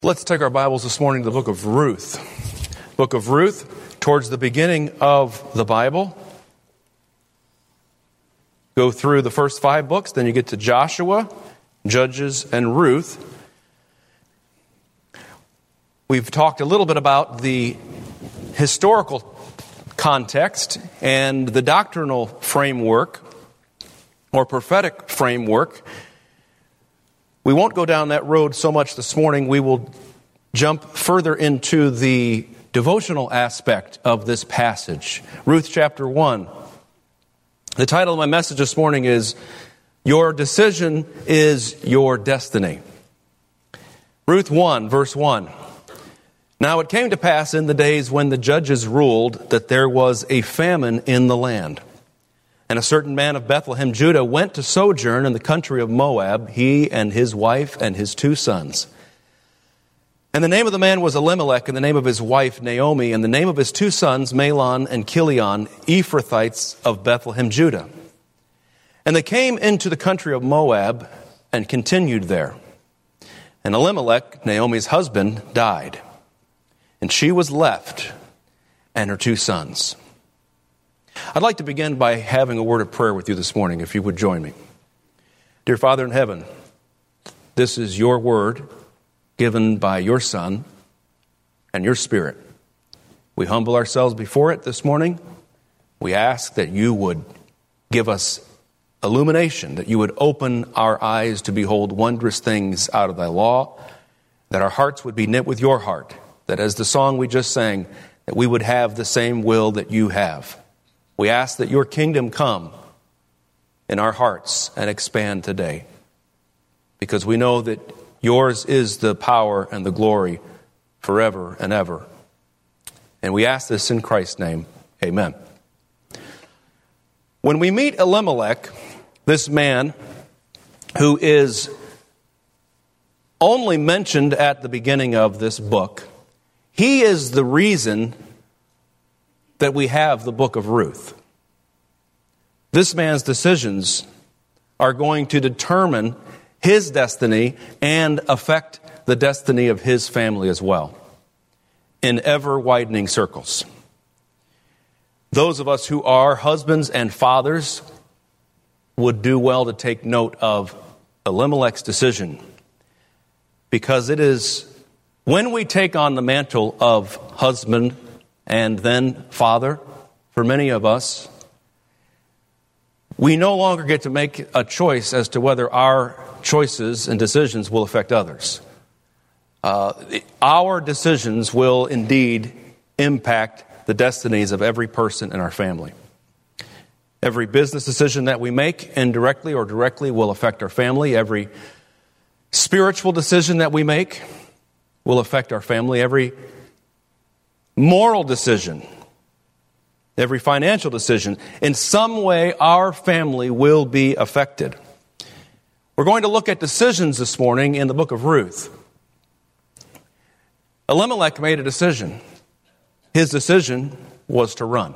Let's take our Bibles this morning to the book of Ruth. Book of Ruth, towards the beginning of the Bible. Go through the first 5 books, then you get to Joshua, Judges, and Ruth. We've talked a little bit about the historical context and the doctrinal framework, or prophetic framework. We won't go down that road so much this morning. We will jump further into the devotional aspect of this passage. Ruth chapter 1. The title of my message this morning is, Your Decision is Your Destiny. Ruth 1, verse 1. Now it came to pass in the days when the judges ruled that there was a famine in the land. And a certain man of Bethlehem, Judah, went to sojourn in the country of Moab, he and his wife and his 2 sons. And the name of the man was Elimelech, and the name of his wife Naomi, and the name of his 2 sons Mahlon and Chilion, Ephrathites of Bethlehem, Judah. And they came into the country of Moab and continued there. And Elimelech, Naomi's husband, died, and she was left and her 2 sons. I'd like to begin by having a word of prayer with you this morning, if you would join me. Dear Father in heaven, this is your word given by your Son and your Spirit. We humble ourselves before it this morning. We ask that you would give us illumination, that you would open our eyes to behold wondrous things out of thy law, that our hearts would be knit with your heart, that as the song we just sang, that we would have the same will that you have. We ask that your kingdom come in our hearts and expand today, because we know that yours is the power and the glory forever and ever. And we ask this in Christ's name. Amen. When we meet Elimelech, this man who is only mentioned at the beginning of this book, he is the reason that we have the book of Ruth. This man's decisions are going to determine his destiny and affect the destiny of his family as well, in ever-widening circles. Those of us who are husbands and fathers would do well to take note of Elimelech's decision, because it is when we take on the mantle of husband and then father, for many of us, we no longer get to make a choice as to whether our choices and decisions will affect others. Our decisions will indeed impact the destinies of every person in our family. Every business decision that we make, indirectly or directly, will affect our family. Every spiritual decision that we make will affect our family. Every moral decision, every financial decision, in some way our family will be affected. We're going to look at decisions this morning in the book of Ruth. Elimelech made a decision. His decision was to run.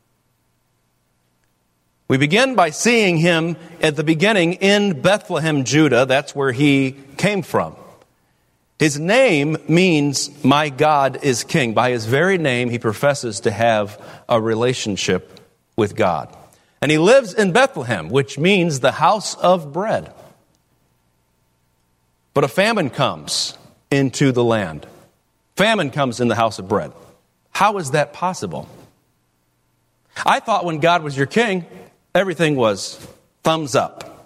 We begin by seeing him at the beginning in Bethlehem, Judah. That's where he came from. His name means, my God is king. By his very name, he professes to have a relationship with God. And he lives in Bethlehem, which means the house of bread. But a famine comes into the land. Famine comes in the house of bread. How is that possible? I thought when God was your king, everything was thumbs up.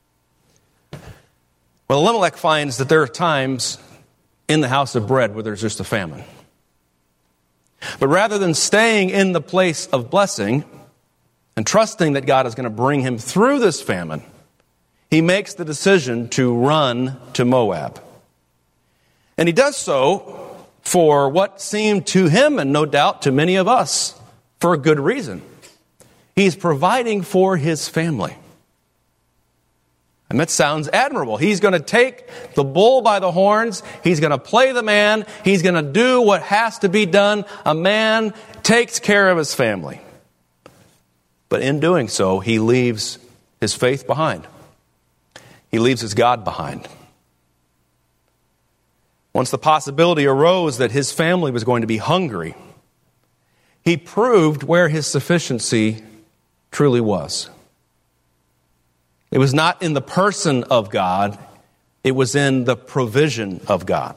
Well, Elimelech finds that there are times in the house of bread where there's just a famine. But rather than staying in the place of blessing and trusting that God is going to bring him through this famine, he makes the decision to run to Moab. And he does so for what seemed to him, and no doubt to many of us, for a good reason. He's providing for his family. And that sounds admirable. He's going to take the bull by the horns. He's going to play the man. He's going to do what has to be done. A man takes care of his family. But in doing so, he leaves his faith behind. He leaves his God behind. once the possibility arose that his family was going to be hungry, he proved where his sufficiency truly was. It was not in the person of God, it was in the provision of God.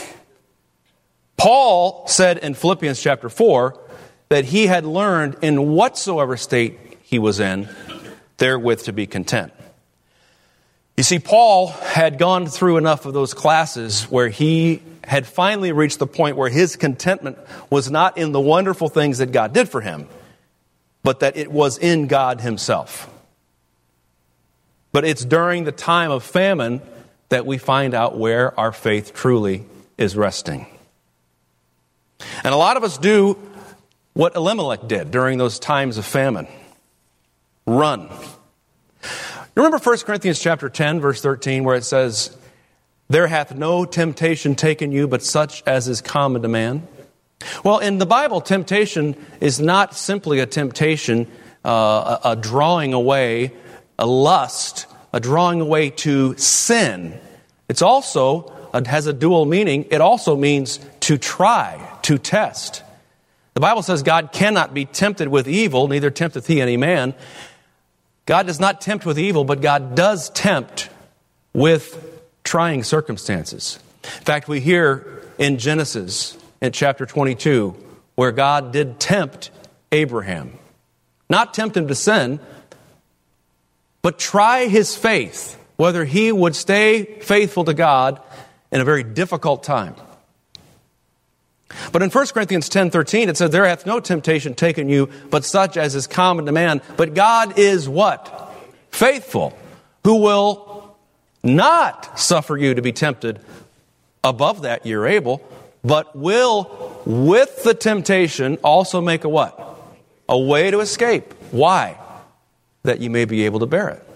Paul said in Philippians chapter 4 that he had learned in whatsoever state he was in, therewith to be content. You see, Paul had gone through enough of those classes where he had finally reached the point where his contentment was not in the wonderful things that God did for him, but that it was in God himself. But it's during the time of famine that we find out where our faith truly is resting. And a lot of us do what Elimelech did during those times of famine. Run. Remember 1 Corinthians chapter 10, verse 13, where it says, "There hath no temptation taken you but such as is common to man." Well, in the Bible, temptation is not simply a temptation, a drawing away, a lust, a drawing away to sin. It's also, it has a dual meaning. It also means to try, to test. The Bible says God cannot be tempted with evil, neither tempteth he any man. God does not tempt with evil, but God does tempt with trying circumstances. In fact, we hear in Genesis, in chapter 22, where God did tempt Abraham. Not tempt him to sin, but try his faith, whether he would stay faithful to God in a very difficult time. But in 1 Corinthians 10:13, it says, "There hath no temptation taken you, but such as is common to man. But God is" what? "Faithful, who will not suffer you to be tempted above that you're able, but will with the temptation also make" a what? "A way to escape." Why? "That you may be able to bear it."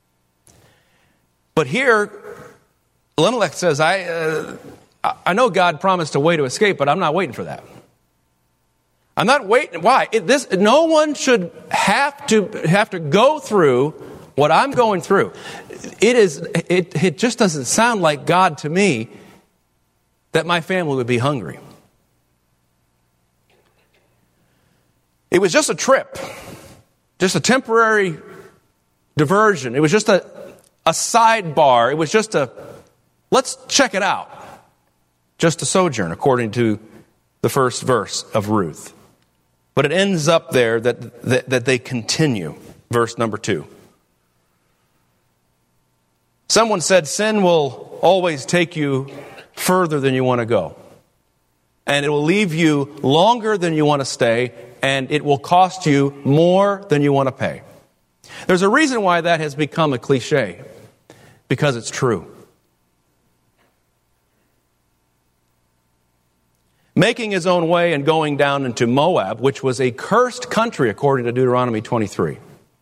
But here, Elimelech says, I know God promised a way to escape, but I'm not waiting for that. I'm not waiting. Why? No one should have to go through what I'm going through. It just doesn't sound like God to me that my family would be hungry. It was just a trip, just a temporary diversion. It was just a sidebar. It was just let's check it out. Just a sojourn, according to the first verse of Ruth. But it ends up there that they continue. Verse number 2. Someone said, sin will always take you further than you want to go. And it will leave you longer than you want to stay. And it will cost you more than you want to pay. There's a reason why that has become a cliche. Because it's true. Making his own way and going down into Moab, which was a cursed country according to Deuteronomy 23.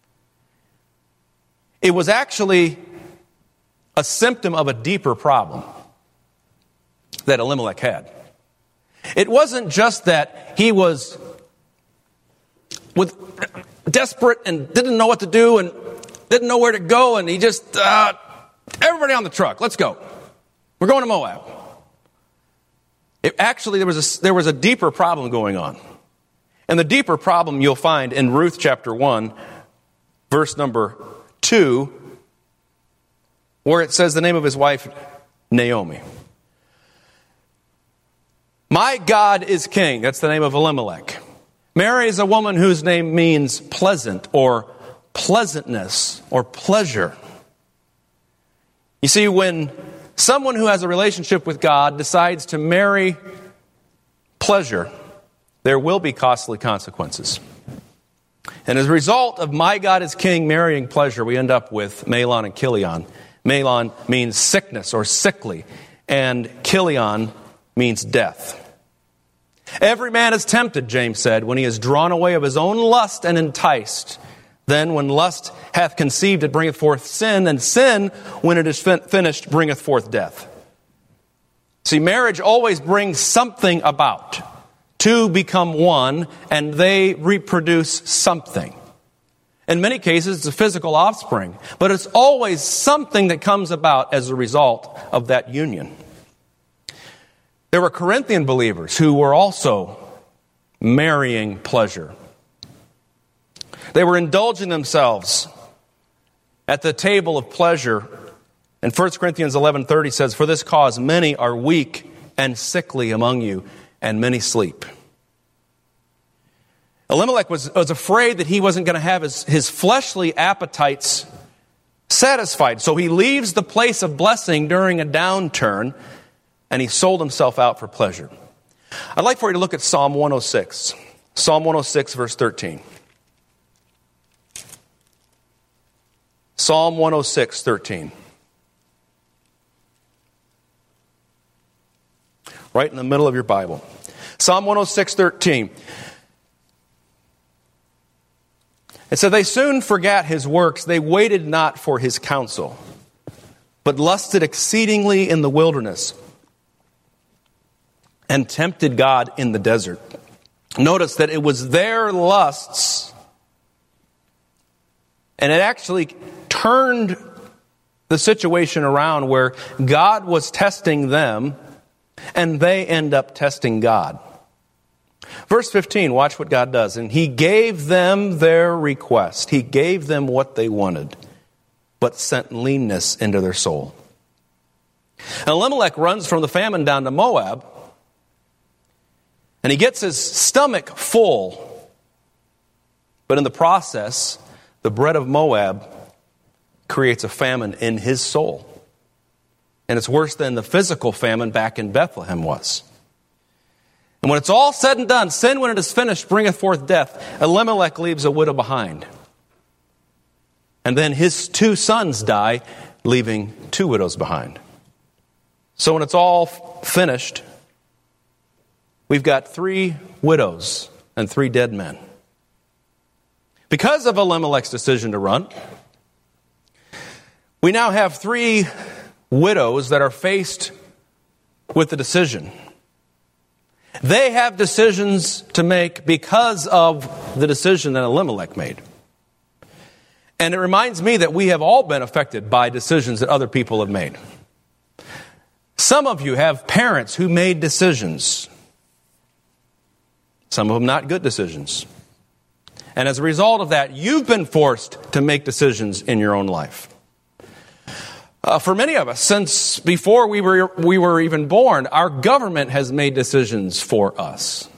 It was actually a symptom of a deeper problem that Elimelech had. It wasn't just that he was desperate and didn't know what to do and didn't know where to go, and he just, everybody on the truck, let's go. We're going to Moab. Actually, there was a deeper problem going on. And the deeper problem you'll find in Ruth chapter 1, verse number 2, where it says the name of his wife, Naomi. My God is king. That's the name of Elimelech. Mary is a woman whose name means pleasant or pleasantness or pleasure. You see, when someone who has a relationship with God decides to marry pleasure, there will be costly consequences. And as a result of my God is king marrying pleasure, we end up with Mahlon and Chilion. Mahlon means sickness or sickly, and Chilion means death. Every man is tempted, James said, when he is drawn away of his own lust and enticed. Then when lust hath conceived, it bringeth forth sin, and sin, when it is finished, bringeth forth death. See, marriage always brings something about. Two become one, and they reproduce something. In many cases, it's a physical offspring, but it's always something that comes about as a result of that union. There were Corinthian believers who were also marrying pleasure. They were indulging themselves at the table of pleasure. And 1 Corinthians 11:30 says, "For this cause many are weak and sickly among you, and many sleep." Elimelech was afraid that he wasn't going to have his fleshly appetites satisfied. So he leaves the place of blessing during a downturn, and he sold himself out for pleasure. I'd like for you to look at Psalm 106. Psalm 106, verse 13. Psalm 106, 13. Right in the middle of your Bible. Psalm 106, 13. It said, "They soon forgot his works. They waited not for his counsel, but lusted exceedingly in the wilderness and tempted God in the desert." Notice that it was their lusts, and it actually turned the situation around where God was testing them, and they end up testing God. Verse 15, watch what God does. "And he gave them their request." He gave them what they wanted, but sent leanness into their soul. And Elimelech runs from the famine down to Moab, and he gets his stomach full. But in the process, the bread of Moab creates a famine in his soul. And it's worse than the physical famine back in Bethlehem was. And when it's all said and done, sin, when it is finished, bringeth forth death. Elimelech leaves a widow behind. And then his 2 sons die, leaving 2 widows behind. So when it's all finished, we've got 3 widows and 3 dead men. Because of Elimelech's decision to run, we now have 3 widows that are faced with the decision. They have decisions to make because of the decision that Elimelech made. And it reminds me that we have all been affected by decisions that other people have made. Some of you have parents who made decisions. Some of them not good decisions. And as a result of that, you've been forced to make decisions in your own life. For many of us, since before we were even born, our government has made decisions for us.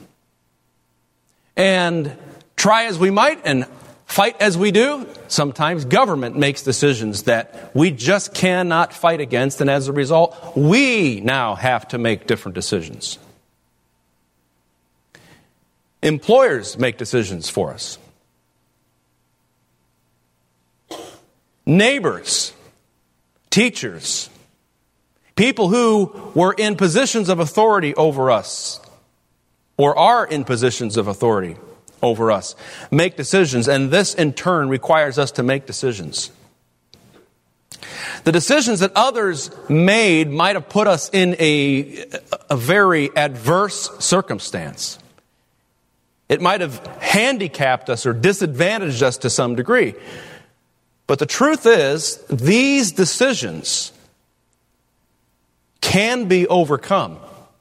And try as we might and fight as we do, sometimes government makes decisions that we just cannot fight against, and as a result, we now have to make different decisions. Employers make decisions for us. Neighbors, teachers, people who were in positions of authority over us, or are in positions of authority over us, make decisions, and this in turn requires us to make decisions. The decisions that others made might have put us in a very adverse circumstance. It might have handicapped us or disadvantaged us to some degree. But the truth is, these decisions can be overcome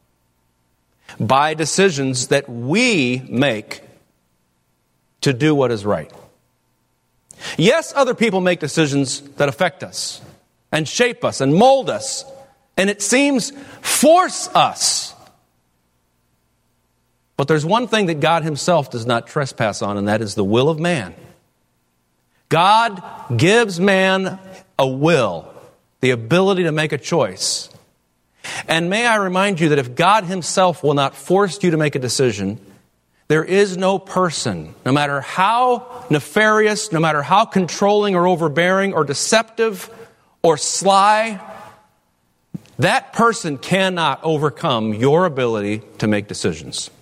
by decisions that we make to do what is right. Yes, other people make decisions that affect us and shape us and mold us, and it seems force us. But there's one thing that God himself does not trespass on, and that is the will of man. God gives man a will, the ability to make a choice. And may I remind you that if God himself will not force you to make a decision, there is no person, no matter how nefarious, no matter how controlling or overbearing or deceptive or sly, that person cannot overcome your ability to make decisions.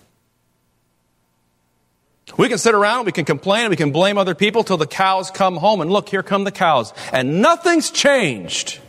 We can sit around, we can complain, we can blame other people till the cows come home, and look, here come the cows, and nothing's changed.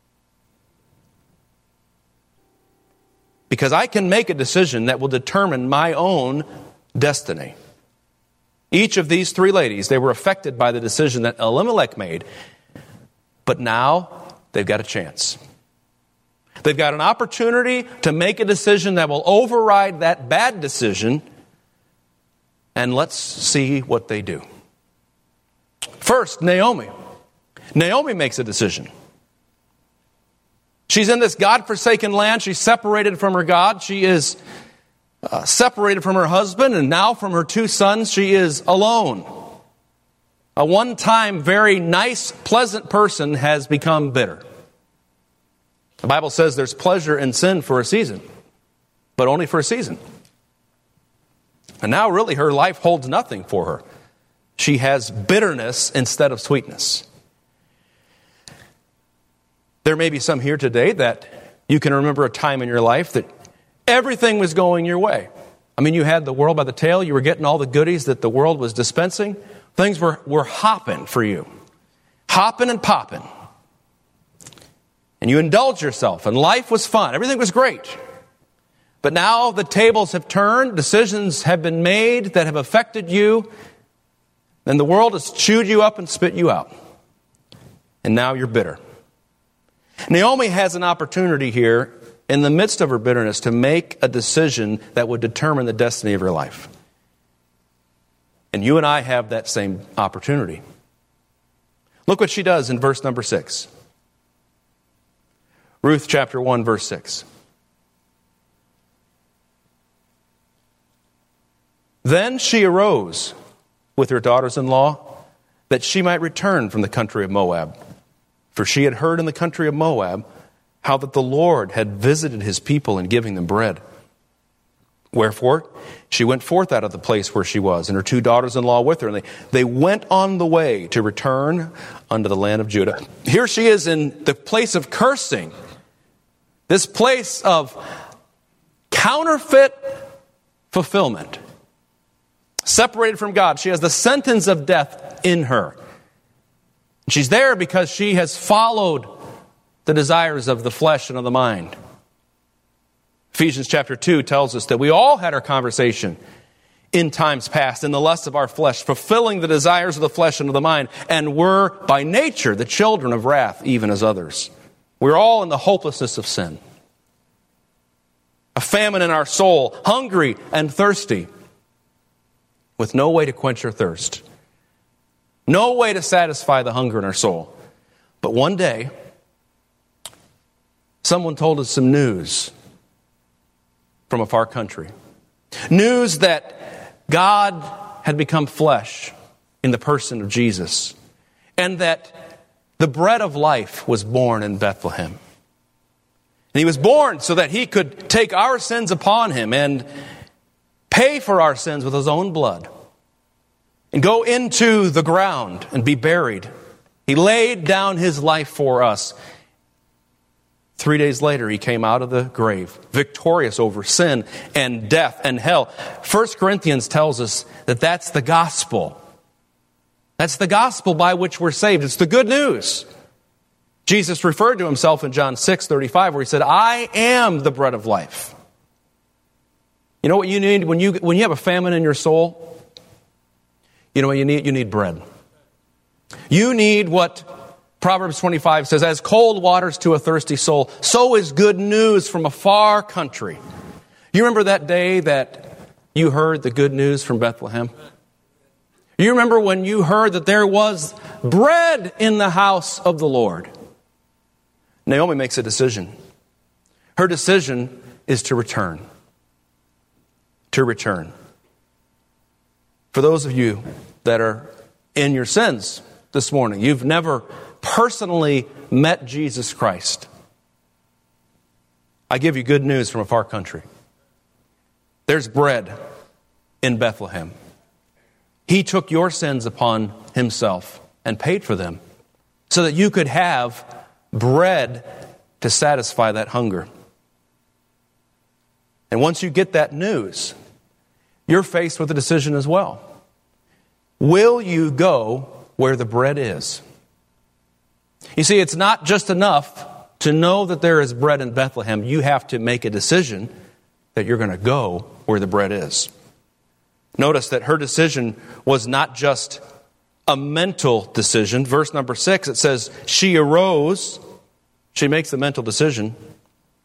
Because I can make a decision that will determine my own destiny. Each of these 3 ladies, they were affected by the decision that Elimelech made, but now they've got a chance. They've got an opportunity to make a decision that will override that bad decision. And let's see what they do. First, Naomi. Naomi makes a decision. She's in this God-forsaken land. She's separated from her God. She is separated from her husband, and now from her 2 sons, she is alone. A one-time, very nice, pleasant person has become bitter. The Bible says there's pleasure in sin for a season, but only for a season. And now really her life holds nothing for her. She has bitterness instead of sweetness. There may be some here today that you can remember a time in your life that everything was going your way. I mean, you had the world by the tail. You were getting all the goodies that the world was dispensing. Things were hopping for you. Hopping and popping. And you indulged yourself, and life was fun. Everything was great. But now the tables have turned. Decisions have been made that have affected you. And the world has chewed you up and spit you out. And now you're bitter. Naomi has an opportunity here in the midst of her bitterness to make a decision that would determine the destiny of her life. And you and I have that same opportunity. Look what she does in verse number 6. Ruth chapter 1, verse 6. Then she arose with her daughters-in-law that she might return from the country of Moab. For she had heard in the country of Moab how that the Lord had visited his people in giving them bread. Wherefore, she went forth out of the place where she was, and her 2 daughters-in-law with her, and they went on the way to return unto the land of Judah. Here she is in the place of cursing, this place of counterfeit fulfillment. Separated from God. She has the sentence of death in her. She's there because she has followed the desires of the flesh and of the mind. Ephesians chapter 2 tells us that we all had our conversation in times past in the lusts of our flesh, fulfilling the desires of the flesh and of the mind, and were by nature the children of wrath, even as others. We're all in the hopelessness of sin. A famine in our soul, hungry and thirsty, with no way to quench our thirst. No way to satisfy the hunger in our soul. But one day, someone told us some news from a far country. News that God had become flesh in the person of Jesus, and that the bread of life was born in Bethlehem. And he was born so that he could take our sins upon him and pay for our sins with his own blood and go into the ground and be buried. He laid down his life for us. 3 days later, he came out of the grave, victorious over sin and death and hell. 1 Corinthians tells us that that's the gospel. That's the gospel by which we're saved. It's the good news. Jesus referred to himself in John 6:35, where he said, I am the bread of life. You know what you need when you have a famine in your soul? You know what you need? You need bread. You need what Proverbs 25 says, as cold waters to a thirsty soul, so is good news from a far country. You remember that day that you heard the good news from Bethlehem? You remember when you heard that there was bread in the house of the Lord? Naomi makes a decision. Her decision is to return. To return. For those of you that are in your sins this morning, you've never personally met Jesus Christ, I give you good news from a far country. There's bread in Bethlehem. He took your sins upon himself and paid for them so that you could have bread to satisfy that hunger. And once you get that news, you're faced with a decision as well. Will you go where the bread is? You see, it's not just enough to know that there is bread in Bethlehem. You have to make a decision that you're going to go where the bread is. Notice that her decision was not just a mental decision. Verse number 6, it says, she arose. She makes the mental decision.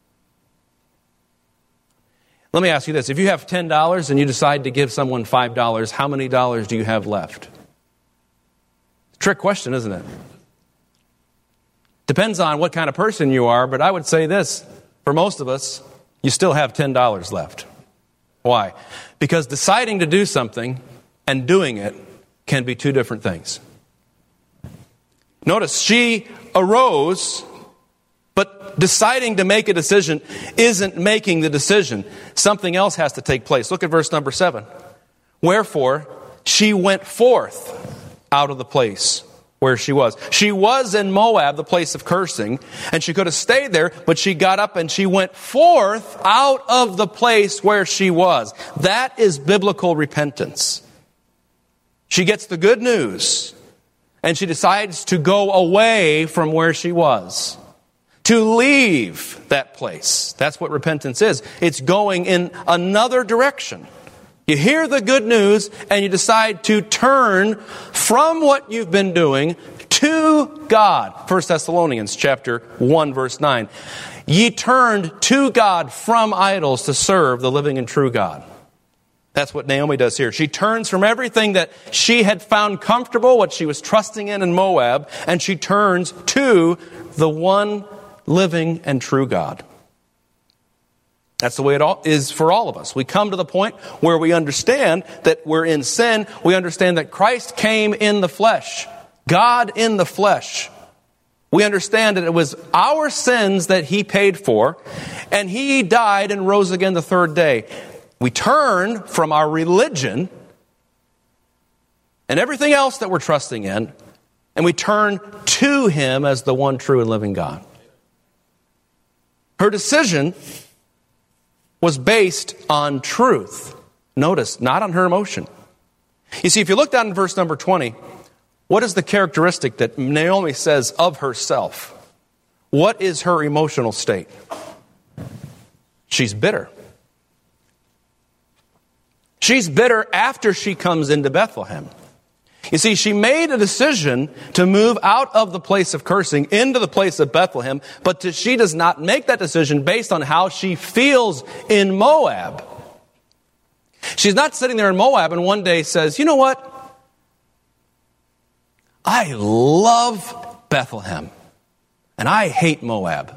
Let me ask you this. If you have $10 and you decide to give someone $5, how many dollars do you have left? Trick question, isn't it? Depends on what kind of person you are, but I would say this. For most of us, you still have $10 left. Why? Because deciding to do something and doing it can be two different things. Notice, she arose, but deciding to make a decision isn't making the decision. Something else has to take place. Look at verse number 7. Wherefore, she went forth out of the place where she was. She was in Moab, the place of cursing, and she could have stayed there, but she got up and she went forth out of the place where she was. That is biblical repentance. She gets the good news, and she decides to go away from where she was, to leave that place. That's what repentance is. It's going in another direction. You hear the good news and you decide to turn from what you've been doing to God. 1 Thessalonians chapter 1 verse 9. Ye turned to God from idols to serve the living and true God. That's what Naomi does here. She turns from everything that she had found comfortable, what she was trusting in Moab, and she turns to the one living and true God. That's the way it is for all of us. We come to the point where we understand that we're in sin. We understand that Christ came in the flesh. God in the flesh. We understand that it was our sins that He paid for, and He died and rose again the third day. We turn from our religion and everything else that we're trusting in, and we turn to Him as the one true and living God. Her decision was based on truth. Notice, not on her emotion. You see, if you look down in verse number 20, what is the characteristic that Naomi says of herself? What is her emotional state? She's bitter. She's bitter after she comes into Bethlehem. You see, she made a decision to move out of the place of cursing into the place of Bethlehem, but she does not make that decision based on how she feels in Moab. She's not sitting there in Moab and one day says, you know what? I love Bethlehem and I hate Moab.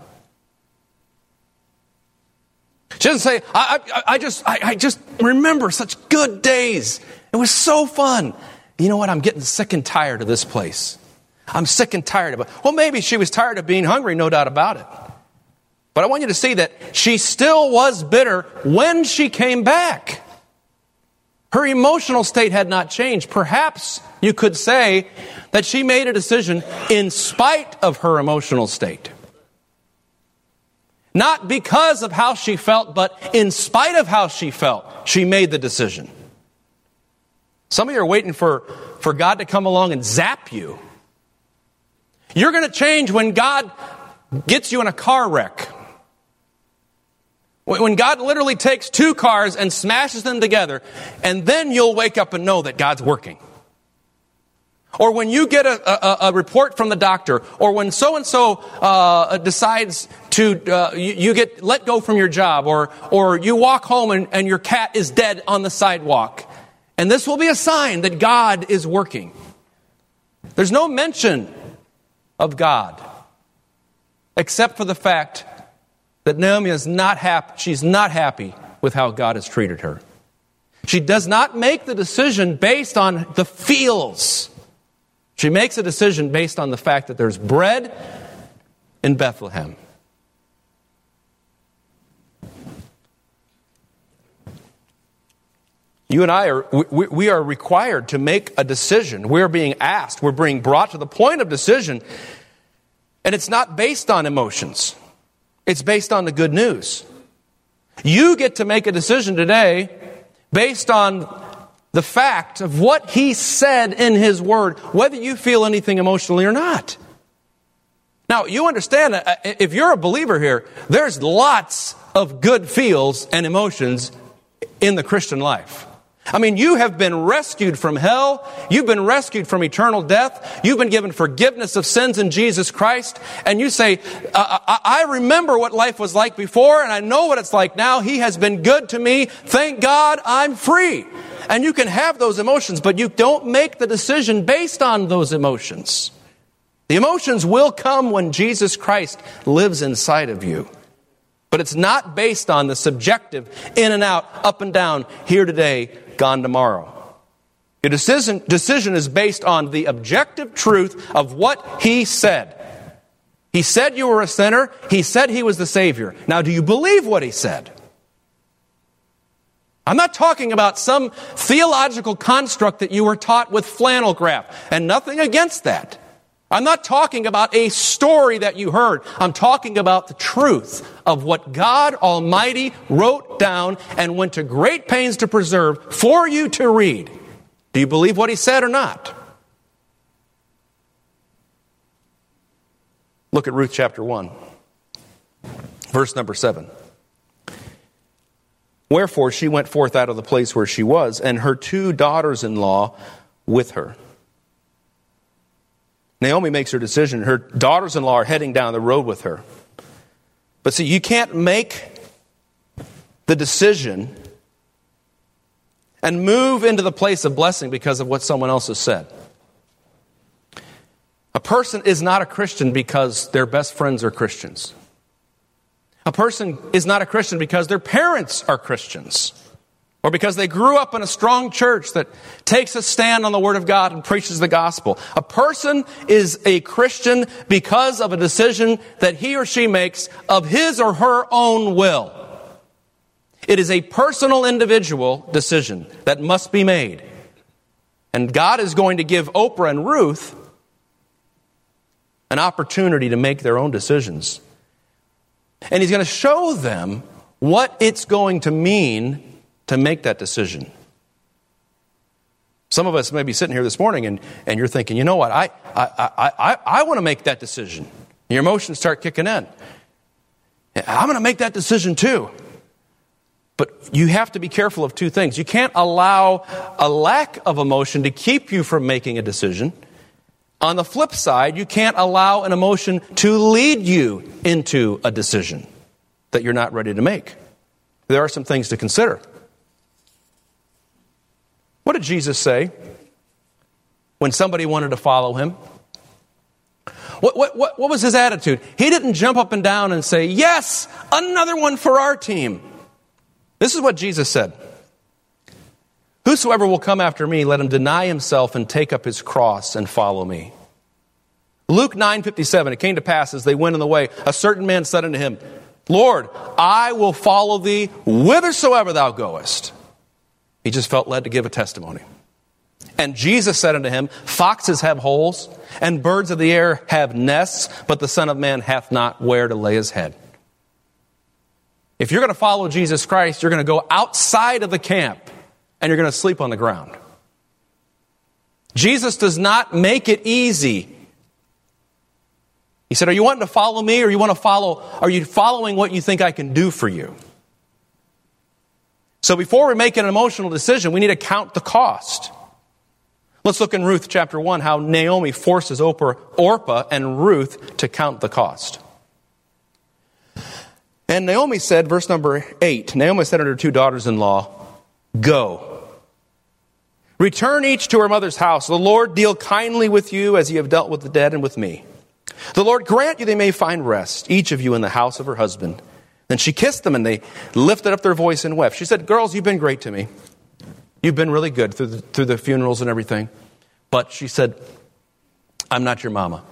She doesn't say, I just remember such good days. It was so fun. You know what? I'm getting sick and tired of this place. I'm sick and tired of it. Well, maybe she was tired of being hungry, no doubt about it. But I want you to see that she still was bitter when she came back. Her emotional state had not changed. Perhaps you could say that she made a decision in spite of her emotional state. Not because of how she felt, but in spite of how she felt, she made the decision. Some of you are waiting for God to come along and zap you. You're going to change when God gets you in a car wreck. When God literally takes two cars and smashes them together, and then you'll wake up and know that God's working. Or when you get a report from the doctor, or when so-and-so decides to, you get let go from your job, or you walk home and your cat is dead on the sidewalk. And this will be a sign that God is working. There's no mention of God, except for the fact that Naomi is not happy. She's not happy with how God has treated her. She does not make the decision based on the feels. She makes a decision based on the fact that there's bread in Bethlehem. You and I are required to make a decision. We're being asked. We're being brought to the point of decision. And it's not based on emotions. It's based on the good news. You get to make a decision today based on the fact of what He said in His Word, whether you feel anything emotionally or not. Now, you understand that if you're a believer here, there's lots of good feels and emotions in the Christian life. I mean, you have been rescued from hell. You've been rescued from eternal death. You've been given forgiveness of sins in Jesus Christ. And you say, I remember what life was like before, and I know what it's like now. He has been good to me. Thank God I'm free. And you can have those emotions, but you don't make the decision based on those emotions. The emotions will come when Jesus Christ lives inside of you. But it's not based on the subjective in and out, up and down, here today, gone tomorrow. Your decision is based on the objective truth of what He said. He said you were a sinner. He said He was the Savior. Now, do you believe what He said? I'm not talking about some theological construct that you were taught with flannel graph, and nothing against that. I'm not talking about a story that you heard. I'm talking about the truth of what God Almighty wrote down and went to great pains to preserve for you to read. Do you believe what He said or not? Look at Ruth chapter 1, verse number 7. Wherefore she went forth out of the place where she was, and her 2 daughters-in-law with her. Naomi makes her decision. Her daughters-in-law are heading down the road with her. But see, you can't make the decision and move into the place of blessing because of what someone else has said. A person is not a Christian because their best friends are Christians. A person is not a Christian because their parents are Christians. Or because they grew up in a strong church that takes a stand on the Word of God and preaches the gospel. A person is a Christian because of a decision that he or she makes of his or her own will. It is a personal, individual decision that must be made. And God is going to give Oprah and Ruth an opportunity to make their own decisions. And He's going to show them what it's going to mean to make that decision. Some of us may be sitting here this morning and you're thinking, you know what, I want to make that decision. Your emotions start kicking in. I'm going to make that decision too. But you have to be careful of 2 things. You can't allow a lack of emotion to keep you from making a decision. On the flip side, you can't allow an emotion to lead you into a decision that you're not ready to make. There are some things to consider. What did Jesus say when somebody wanted to follow Him? What was His attitude? He didn't jump up and down and say, yes, another one for our team. This is what Jesus said. Whosoever will come after me, let him deny himself and take up his cross and follow me. Luke 9:57, it came to pass as they went on the way, a certain man said unto Him, Lord, I will follow thee whithersoever thou goest. He just felt led to give a testimony. And Jesus said unto him, foxes have holes, and birds of the air have nests, but the Son of Man hath not where to lay his head. If you're going to follow Jesus Christ, you're going to go outside of the camp, and you're going to sleep on the ground. Jesus does not make it easy. He said, are you wanting to follow me, or are you following what you think I can do for you? So before we make an emotional decision, we need to count the cost. Let's look in Ruth chapter 1, how Naomi forces Orpah and Ruth to count the cost. And Naomi said, verse number 8, Naomi said unto her 2 daughters-in-law, go. Return each to her mother's house. The Lord deal kindly with you as ye have dealt with the dead and with me. The Lord grant you they may find rest, each of you in the house of her husband. Then she kissed them, and they lifted up their voice and wept. She said, girls, you've been great to me. You've been really good through the funerals and everything. But she said, I'm not your mama.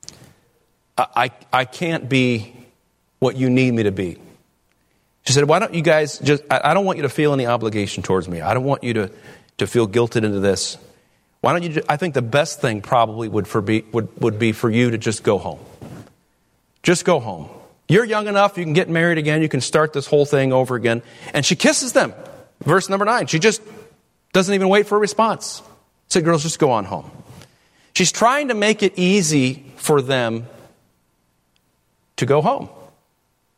I can't be what you need me to be. She said, why don't you guys I don't want you to feel any obligation towards me. I don't want you to feel guilted into this. Why don't you, I think the best thing probably would be for you to just go home. Just go home. You're young enough, you can get married again, you can start this whole thing over again. And she kisses them. Verse number 9, she just doesn't even wait for a response. Said, girls, just go on home. She's trying to make it easy for them to go home.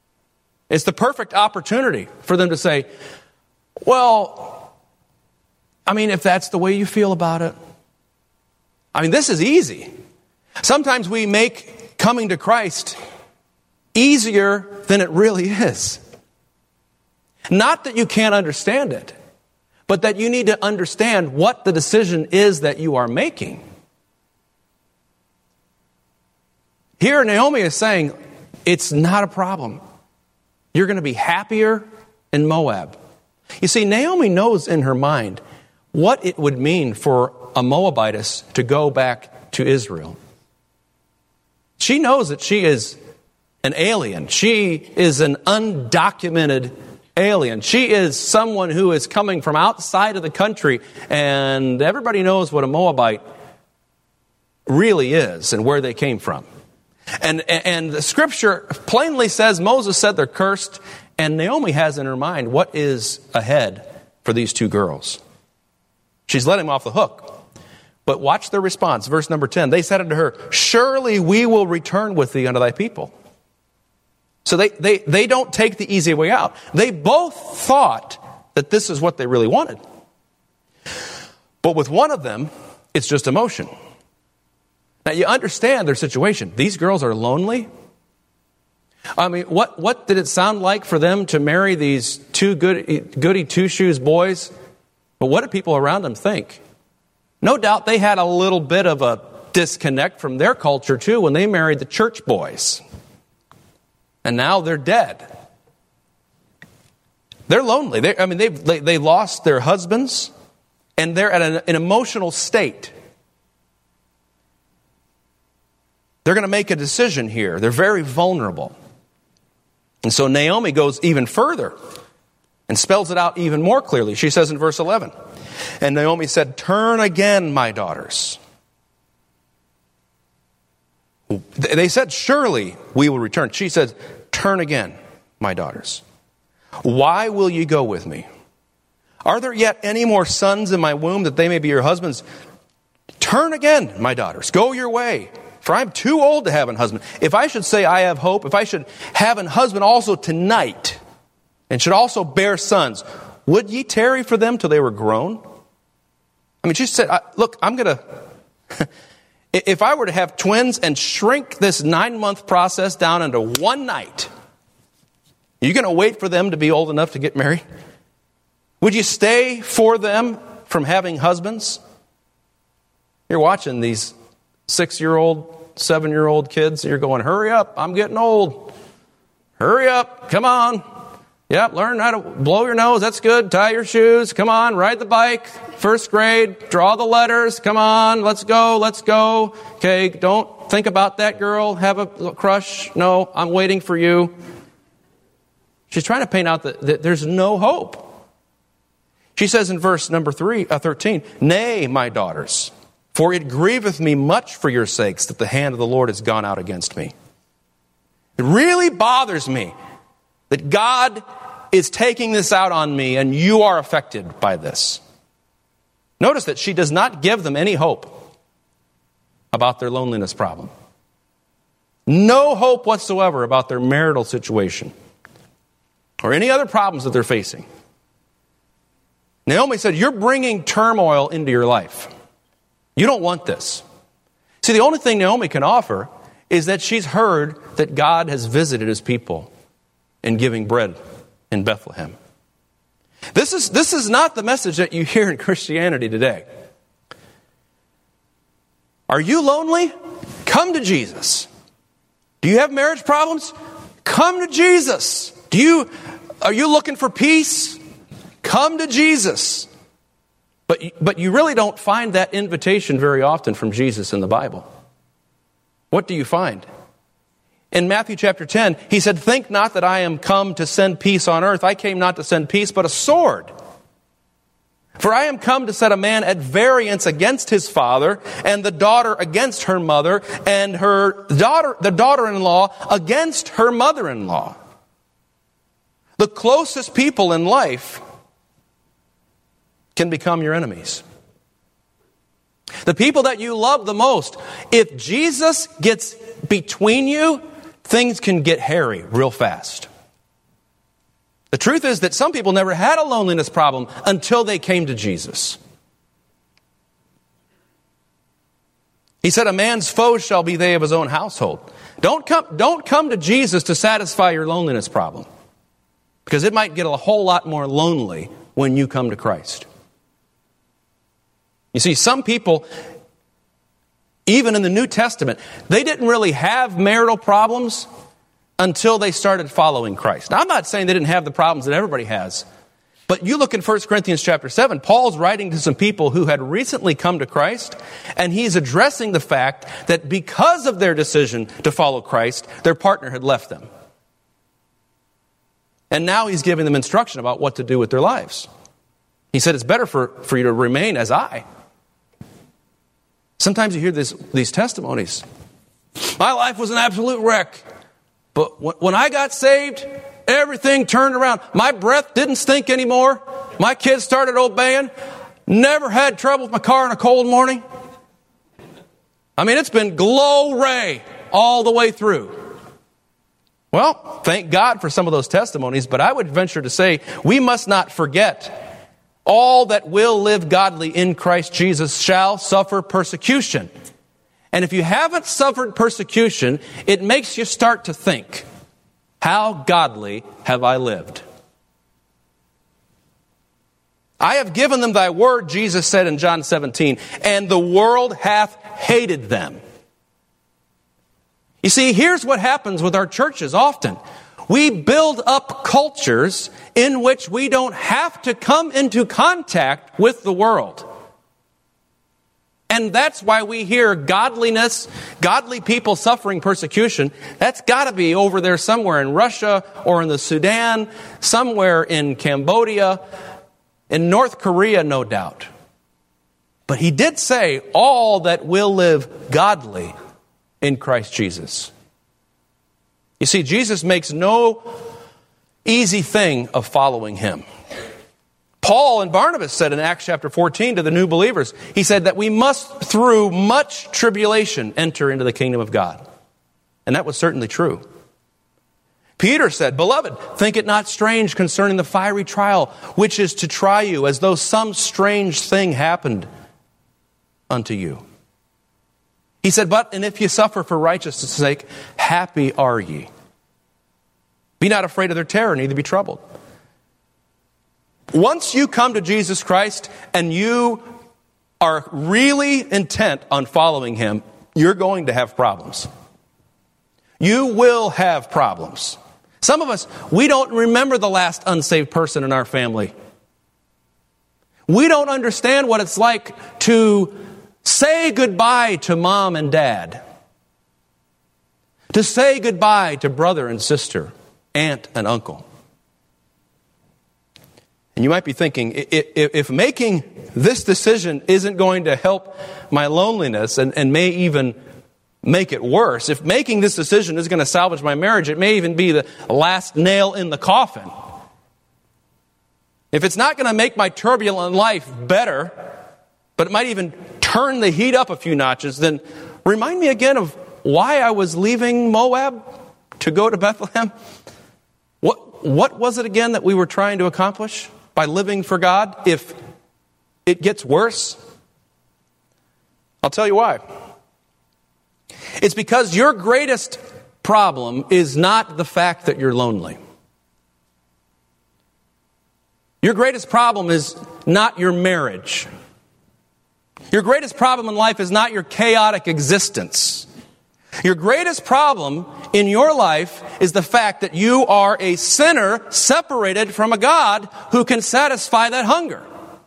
It's the perfect opportunity for them to say, well, I mean, if that's the way you feel about it. I mean, this is easy. Sometimes we make coming to Christ easier than it really is. Not that you can't understand it, but that you need to understand what the decision is that you are making. Here, Naomi is saying, it's not a problem. You're going to be happier in Moab. You see, Naomi knows in her mind what it would mean for a Moabitess to go back to Israel. She knows that she is an alien. She is an undocumented alien. She is someone who is coming from outside of the country, and everybody knows what a Moabite really is and where they came from. And the scripture plainly says, Moses said they're cursed, and Naomi has in her mind what is ahead for these two girls. She's let him off the hook. But watch their response. Verse number 10. They said unto her, surely we will return with thee unto thy people. So they don't take the easy way out. They both thought that this is what they really wanted. But with one of them, it's just emotion. Now, you understand their situation. These girls are lonely. I mean, what did it sound like for them to marry these two goody two-shoes boys? But what did people around them think? No doubt they had a little bit of a disconnect from their culture, too, when they married the church boys. And now they're dead. They're lonely. They lost their husbands, and they're at an emotional state. They're going to make a decision here. They're very vulnerable. And so Naomi goes even further and spells it out even more clearly. She says in verse 11, and Naomi said, turn again, my daughters. They said, surely we will return. She says, turn again, my daughters. Why will you go with me? Are there yet any more sons in my womb that they may be your husbands? Turn again, my daughters. Go your way. For I'm too old to have a husband. If I should say I have hope, if I should have an husband also tonight, and should also bear sons, would ye tarry for them till they were grown? I mean, she said, look, I'm going to, if I were to have twins and shrink this 9-month process down into one night, are you going to wait for them to be old enough to get married? Would you stay for them from having husbands? You're watching these 6-year-old, 7-year-old kids, and you're going, hurry up, I'm getting old. Hurry up, come on. Yep, learn how to blow your nose, that's good. Tie your shoes, come on, ride the bike. First grade, draw the letters, come on, let's go. Okay, don't think about that girl, have a crush. No, I'm waiting for you. She's trying to paint out that there's no hope. She says in verse number 13, nay, my daughters, for it grieveth me much for your sakes that the hand of the Lord has gone out against me. It really bothers me that God is taking this out on me and you are affected by this. Notice that she does not give them any hope about their loneliness problem. No hope whatsoever about their marital situation or any other problems that they're facing. Naomi said, you're bringing turmoil into your life. You don't want this. See, the only thing Naomi can offer is that she's heard that God has visited his people in giving bread in Bethlehem. This is not the message that you hear in Christianity today. Are you lonely? Come to Jesus. Do you have marriage problems? Come to Jesus. Are you looking for peace? Come to Jesus. But you really don't find that invitation very often from Jesus in the Bible. What do you find? In Matthew chapter 10, he said, think not that I am come to send peace on earth. I came not to send peace, but a sword. For I am come to set a man at variance against his father, and the daughter against her mother, and the daughter-in-law against her mother-in-law. The closest people in life can become your enemies. The people that you love the most, if Jesus gets between you, things can get hairy real fast. The truth is that some people never had a loneliness problem until they came to Jesus. He said, a man's foes shall be they of his own household. Don't come to Jesus to satisfy your loneliness problem, because it might get a whole lot more lonely when you come to Christ. You see, some people, even in the New Testament, they didn't really have marital problems until they started following Christ. Now, I'm not saying they didn't have the problems that everybody has, but you look in 1 Corinthians chapter 7, Paul's writing to some people who had recently come to Christ, and he's addressing the fact that because of their decision to follow Christ, their partner had left them. And now he's giving them instruction about what to do with their lives. He said, it's better for you to remain as I. Sometimes you hear these testimonies. My life was an absolute wreck, but when I got saved, everything turned around. My breath didn't stink anymore. My kids started obeying. Never had trouble with my car on a cold morning. I mean, it's been glory all the way through. Well, thank God for some of those testimonies, but I would venture to say we must not forget all that will live godly in Christ Jesus shall suffer persecution. And if you haven't suffered persecution, it makes you start to think, how godly have I lived? I have given them thy word, Jesus said in John 17, and the world hath hated them. You see, here's what happens with our churches often. We build up cultures in which we don't have to come into contact with the world. And that's why we hear godliness, godly people suffering persecution. That's got to be over there somewhere in Russia or in the Sudan, somewhere in Cambodia, in North Korea, no doubt. But he did say, all that will live godly in Christ Jesus. You see, Jesus makes no easy thing of following him. Paul and Barnabas said in Acts chapter 14 to the new believers, he said that we must, through much tribulation, enter into the kingdom of God. And that was certainly true. Peter said, beloved, think it not strange concerning the fiery trial, which is to try you, as though some strange thing happened unto you. He said, and if you suffer for righteousness' sake, happy are ye. Be not afraid of their terror, neither be troubled. Once you come to Jesus Christ and you are really intent on following him, you're going to have problems. You will have problems. Some of us, we don't remember the last unsaved person in our family. We don't understand what it's like to say goodbye to mom and dad. To say goodbye to brother and sister, aunt and uncle. And you might be thinking, if making this decision isn't going to help my loneliness and may even make it worse, if making this decision is going to salvage my marriage, it may even be the last nail in the coffin. If it's not going to make my turbulent life better, but it might even turn the heat up a few notches, then remind me again of why I was leaving Moab to go to Bethlehem. What was it again that we were trying to accomplish by living for God if it gets worse? I'll tell you why. It's because your greatest problem is not the fact that you're lonely. Your greatest problem is not your marriage. Your greatest problem in life is not your chaotic existence. Your greatest problem in your life is the fact that you are a sinner separated from a God who can satisfy that hunger.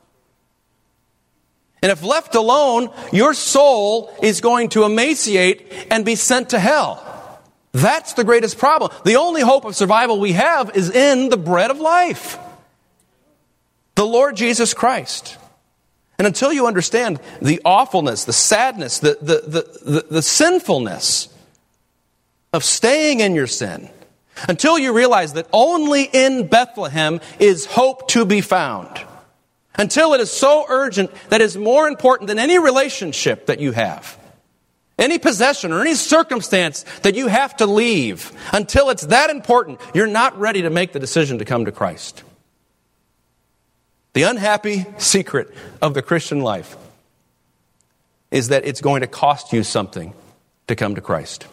And if left alone, your soul is going to emaciate and be sent to hell. That's the greatest problem. The only hope of survival we have is in the bread of life, the Lord Jesus Christ. And until you understand the awfulness, the sadness, the sinfulness of staying in your sin, until you realize that only in Bethlehem is hope to be found, until it is so urgent that it is more important than any relationship that you have, any possession or any circumstance that you have to leave, until it's that important, you're not ready to make the decision to come to Christ. The unhappy secret of the Christian life is that it's going to cost you something to come to Christ.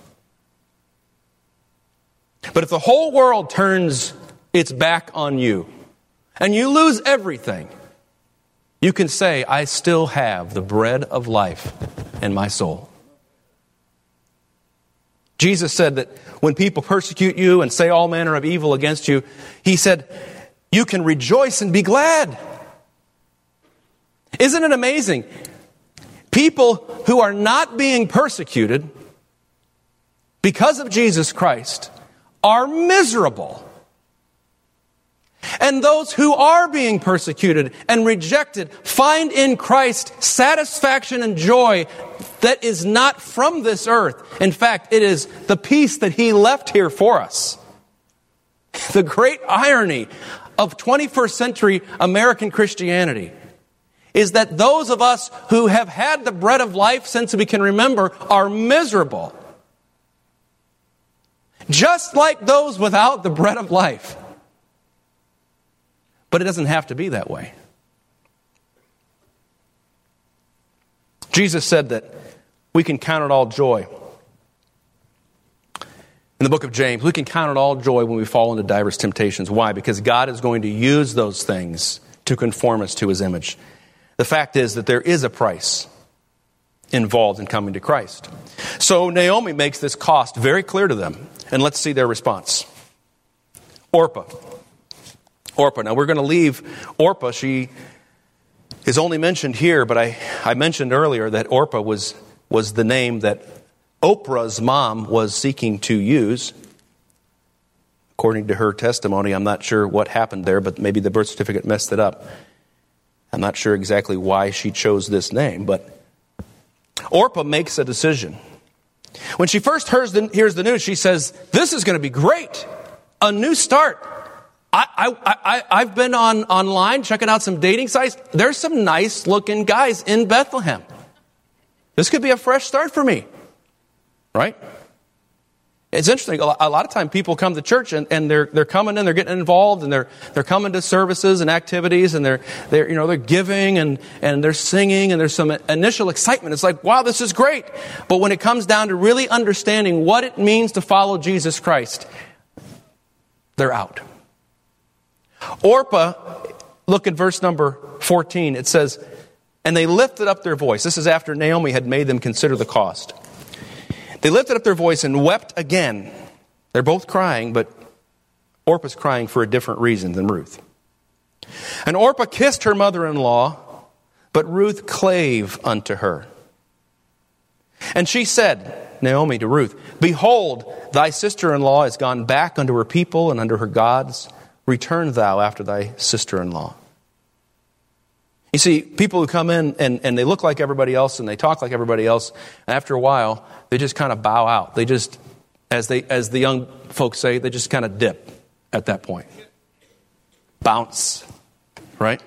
But if the whole world turns its back on you and you lose everything, you can say, I still have the bread of life in my soul. Jesus said that when people persecute you and say all manner of evil against you, He said, you can rejoice and be glad. Isn't it amazing? People who are not being persecuted because of Jesus Christ are miserable. And those who are being persecuted and rejected find in Christ satisfaction and joy that is not from this earth. In fact, it is the peace that He left here for us. The great irony of 21st century American Christianity is that those of us who have had the bread of life since we can remember are miserable. Just like those without the bread of life. But it doesn't have to be that way. Jesus said that we can count it all joy. In the book of James, we can count it all joy when we fall into diverse temptations. Why? Because God is going to use those things to conform us to His image. The fact is that there is a price involved in coming to Christ. So Naomi makes this cost very clear to them. And let's see their response. Orpah. Now we're going to leave Orpah. She is only mentioned here, but I mentioned earlier that Orpah was the name that Oprah's mom was seeking to use. According to her testimony, I'm not sure what happened there, but maybe the birth certificate messed it up. I'm not sure exactly why she chose this name, but Orpah makes a decision. When she first hears the news, she says, this is going to be great. A new start. I've been online checking out some dating sites. There's some nice looking guys in Bethlehem. This could be a fresh start for me. Right? It's interesting. A lot of times people come to church and they're coming in, they're getting involved, and they're coming to services and activities, and they're giving and they're singing, and there's some initial excitement. It's like, wow, this is great. But when it comes down to really understanding what it means to follow Jesus Christ, they're out. Orpah, look at verse number 14. It says, and they lifted up their voice. This is after Naomi had made them consider the cost. They lifted up their voice and wept again. They're both crying, but Orpah's crying for a different reason than Ruth. And Orpah kissed her mother-in-law, but Ruth clave unto her. And she said, Naomi to Ruth, behold, thy sister-in-law is gone back unto her people and unto her gods. Return thou after thy sister-in-law. You see, people who come in and they look like everybody else and they talk like everybody else, and after a while, they just kind of bow out. They just, as the young folks say, they just kind of dip at that point. Bounce. Right?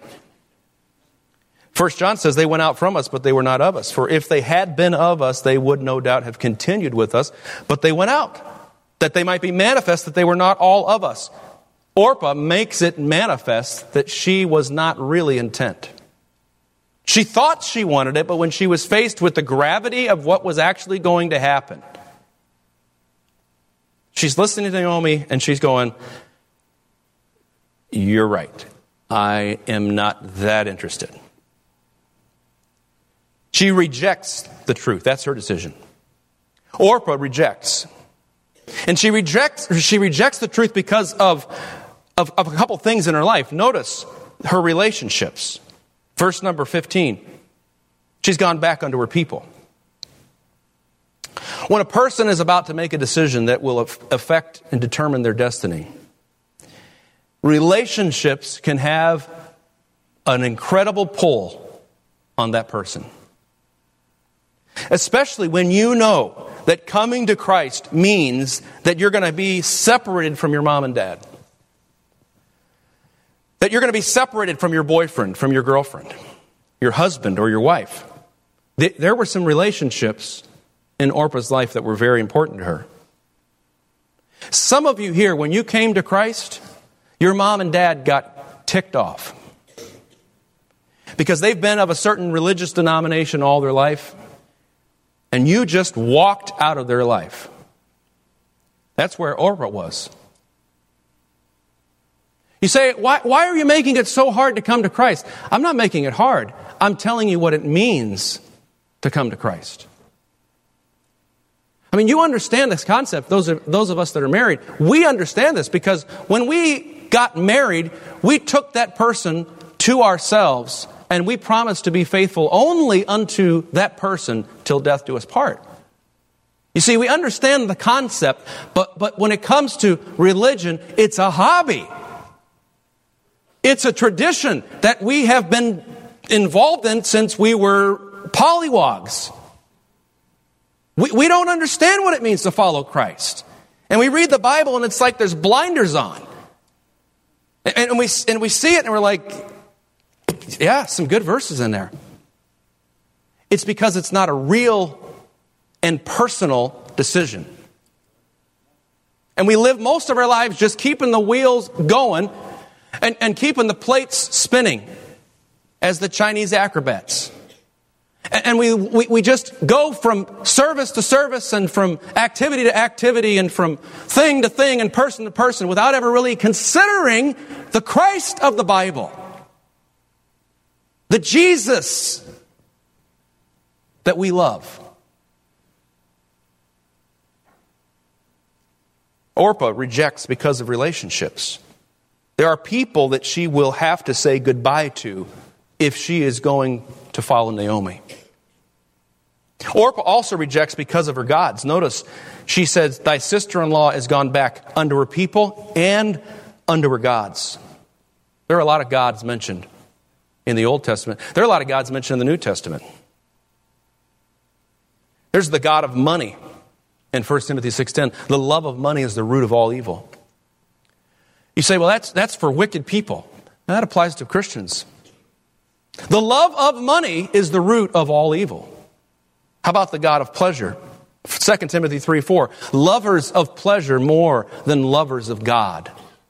1 John says they went out from us, but they were not of us. For if they had been of us, they would no doubt have continued with us, but they went out, that they might be manifest that they were not all of us. Orpah makes it manifest that she was not really intent. She thought she wanted it, but when she was faced with the gravity of what was actually going to happen, she's listening to Naomi and she's going, you're right. I am not that interested. She rejects the truth. That's her decision. Orpah rejects. And she rejects the truth because of a couple things in her life. Notice her relationships. Verse number 15. She's gone back unto her people. When a person is about to make a decision that will affect and determine their destiny, relationships can have an incredible pull on that person. Especially when you know that coming to Christ means that you're going to be separated from your mom and dad. That you're going to be separated from your boyfriend, from your girlfriend, your husband or your wife. There were some relationships in Orpah's life that were very important to her. Some of you here, when you came to Christ, your mom and dad got ticked off. Because they've been of a certain religious denomination all their life, and you just walked out of their life. That's where Orpah was. You say, why are you making it so hard to come to Christ? I'm not making it hard. I'm telling you what it means to come to Christ. I mean, you understand this concept, those of us that are married. We understand this because when we got married, we took that person to ourselves and we promised to be faithful only unto that person till death do us part. You see, we understand the concept, but when it comes to religion, it's a hobby. It's a tradition that we have been involved in since we were pollywogs. We don't understand what it means to follow Christ. And we read the Bible and it's like there's blinders on. And we see it and we're like, yeah, some good verses in there. It's because it's not a real and personal decision. And we live most of our lives just keeping the wheels going and keeping the plates spinning as the Chinese acrobats. And we just go from service to service and from activity to activity and from thing to thing and person to person without ever really considering the Christ of the Bible. The Jesus that we love. Orpah rejects because of relationships. There are people that she will have to say goodbye to if she is going to follow Naomi. Orpah also rejects because of her gods. Notice, she says, thy sister-in-law is gone back unto her people and unto her gods. There are a lot of gods mentioned in the Old Testament. There are a lot of gods mentioned in the New Testament. There's the god of money in 1 Timothy 6:10. The love of money is the root of all evil. You say, well, that's for wicked people. Now, that applies to Christians. The love of money is the root of all evil. How about the god of pleasure? 2 Timothy 3:4. Lovers of pleasure more than lovers of God.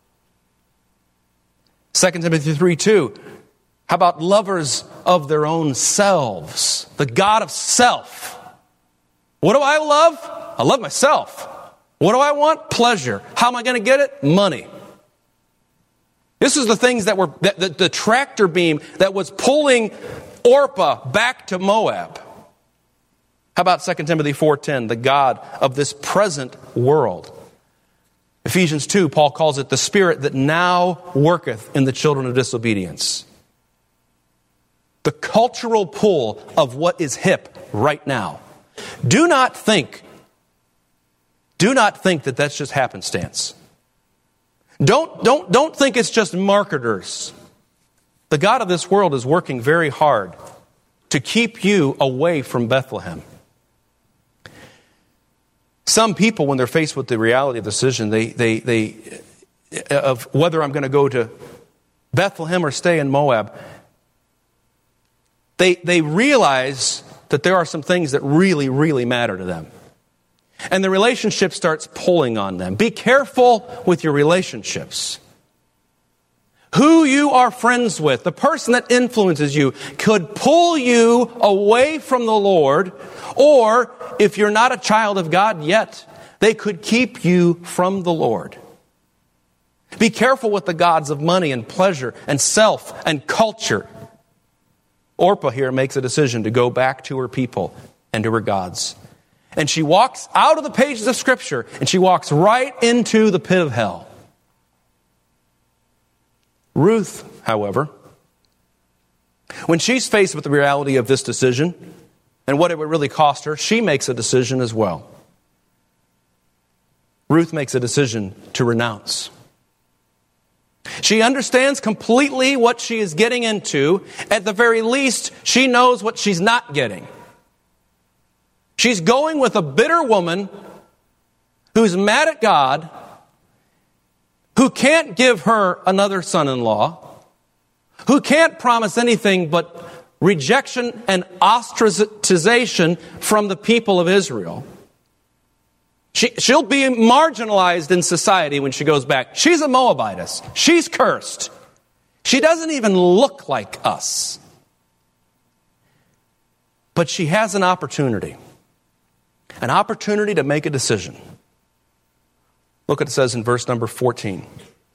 2 Timothy 3:2. How about lovers of their own selves? The god of self. What do I love? I love myself. What do I want? Pleasure. How am I going to get it? Money. This is the things that were the tractor beam that was pulling Orpah back to Moab. How about 2 Timothy 4:10, the god of this present world? Ephesians 2, Paul calls it the spirit that now worketh in the children of disobedience. The cultural pull of what is hip right now. Do not think that that's just happenstance. Don't think it's just marketers. The god of this world is working very hard to keep you away from Bethlehem. Some people, when they're faced with the reality of the decision, they of whether I'm going to go to Bethlehem or stay in Moab, they realize that there are some things that really, really matter to them. And the relationship starts pulling on them. Be careful with your relationships. Who you are friends with, the person that influences you, could pull you away from the Lord, or if you're not a child of God yet, they could keep you from the Lord. Be careful with the gods of money and pleasure and self and culture. Orpah here makes a decision to go back to her people and to her gods. And she walks out of the pages of Scripture and she walks right into the pit of hell. Ruth, however, when she's faced with the reality of this decision and what it would really cost her, she makes a decision as well. Ruth makes a decision to renounce. She understands completely what she is getting into. At the very least, she knows what she's not getting. She's going with a bitter woman who's mad at God, who can't give her another son-in-law, who can't promise anything but rejection and ostracization from the people of Israel. She'll be marginalized in society when she goes back. She's a Moabitess. She's cursed. She doesn't even look like us. But she has an opportunity. an opportunity to make a decision. Look what it says in verse number 14.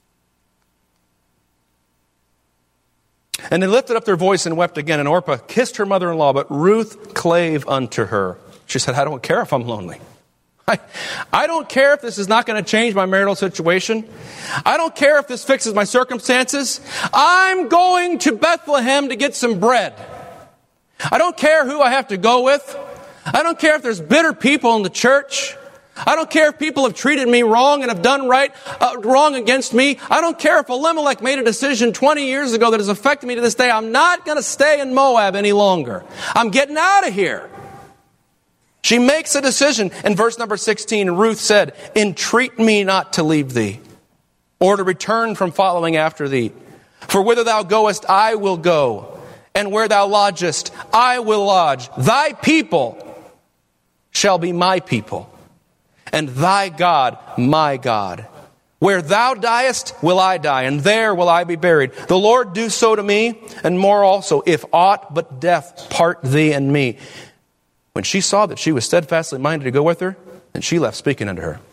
And they lifted up their voice and wept again, and Orpah kissed her mother-in-law, but Ruth clave unto her. She said, I don't care if I'm lonely. I don't care if this is not going to change my marital situation. I don't care if this fixes my circumstances. I'm going to Bethlehem to get some bread. I don't care who I have to go with. I don't care if there's bitter people in the church. I don't care if people have treated me wrong and have done wrong against me. I don't care if Elimelech made a decision 20 years ago that has affected me to this day. I'm not going to stay in Moab any longer. I'm getting out of here. She makes a decision. In verse number 16, Ruth said, entreat me not to leave thee, or to return from following after thee. For whither thou goest, I will go, and where thou lodgest, I will lodge. Thy people shall be my people, and thy God my God. Where thou diest, will I die, and there will I be buried. The Lord do so to me, and more also, if aught but death part thee and me. When she saw that she was steadfastly minded to go with her, then she left speaking unto her.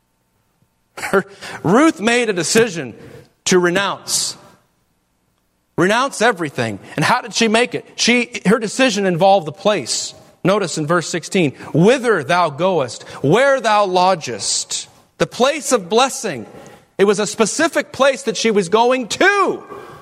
Ruth made a decision to renounce. Renounce everything. And how did she make it? Her decision involved the place. Notice in verse 16, whither thou goest, where thou lodgest. The place of blessing. It was a specific place that she was going to.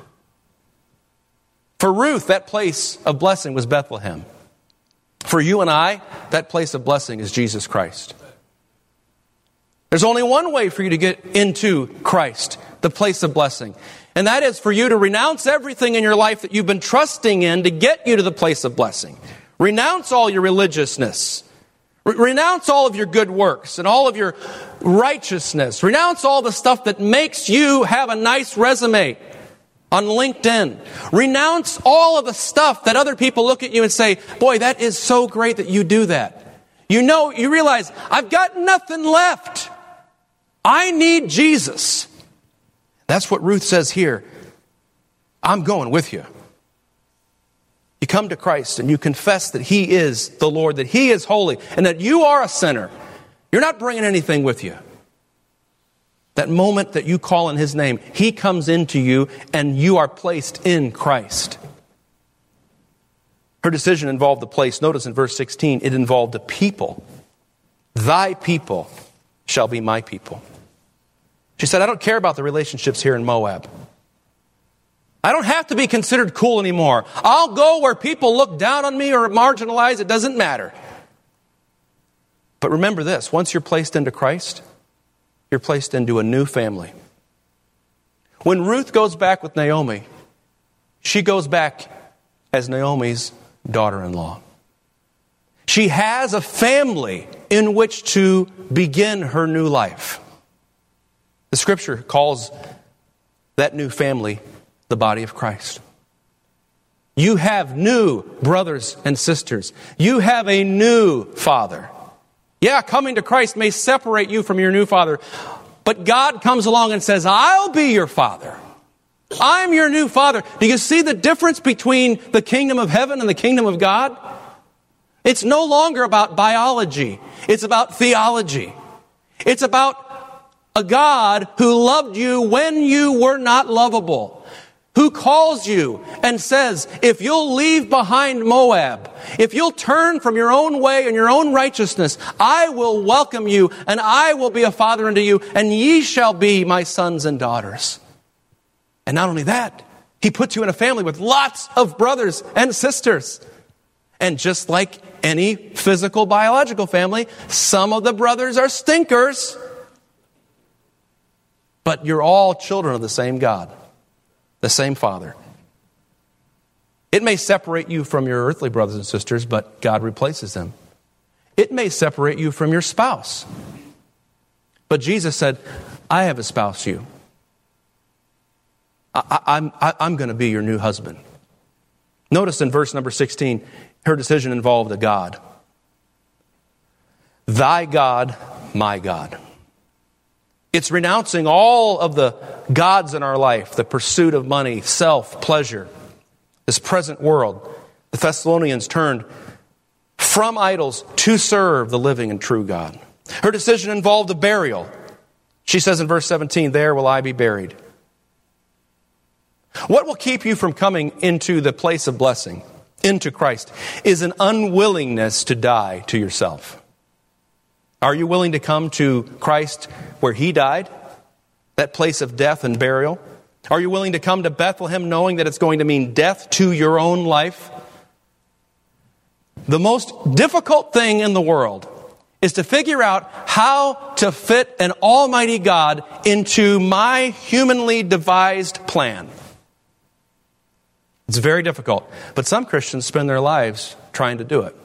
For Ruth, that place of blessing was Bethlehem. For you and I, that place of blessing is Jesus Christ. There's only one way for you to get into Christ, the place of blessing. And that is for you to renounce everything in your life that you've been trusting in to get you to the place of blessing. Renounce all your religiousness. Renounce all of your good works and all of your righteousness. Renounce all the stuff that makes you have a nice resume on LinkedIn. Renounce all of the stuff that other people look at you and say, boy, that is so great that you do that. You realize, I've got nothing left. I need Jesus. That's what Ruth says here. I'm going with you. You come to Christ and you confess that He is the Lord, that He is holy, and that you are a sinner. You're not bringing anything with you. That moment that you call in His name, He comes into you and you are placed in Christ. Her decision involved the place. Notice in verse 16, it involved the people. Thy people shall be my people. She said, I don't care about the relationships here in Moab. I don't have to be considered cool anymore. I'll go where people look down on me or marginalize. It doesn't matter. But remember this, once you're placed into Christ, you're placed into a new family. When Ruth goes back with Naomi, she goes back as Naomi's daughter-in-law. She has a family in which to begin her new life. The Scripture calls that new family the body of Christ. You have new brothers and sisters. You have a new father. Yeah, coming to Christ may separate you from your new father, but God comes along and says, I'll be your father. I'm your new father. Do you see the difference between the kingdom of heaven and the kingdom of God? It's no longer about biology. It's about theology. It's about a God who loved you when you were not lovable, who calls you and says, if you'll leave behind Moab, if you'll turn from your own way and your own righteousness, I will welcome you and I will be a father unto you, and ye shall be my sons and daughters. And not only that, He puts you in a family with lots of brothers and sisters. And just like any physical, biological family, some of the brothers are stinkers. But you're all children of the same God, the same Father. It may separate you from your earthly brothers and sisters, but God replaces them. It may separate you from your spouse. But Jesus said, I have espoused you. I'm going to be your new husband. Notice in verse number 16, her decision involved a God. Thy God, my God. It's renouncing all of the gods in our life, the pursuit of money, self, pleasure, this present world. The Thessalonians turned from idols to serve the living and true God. Her decision involved a burial. She says in verse 17, "There will I be buried." What will keep you from coming into the place of blessing, into Christ, is an unwillingness to die to yourself. Are you willing to come to Christ where He died, that place of death and burial? Are you willing to come to Bethlehem knowing that it's going to mean death to your own life? The most difficult thing in the world is to figure out how to fit an almighty God into my humanly devised plan. It's very difficult, but some Christians spend their lives trying to do it.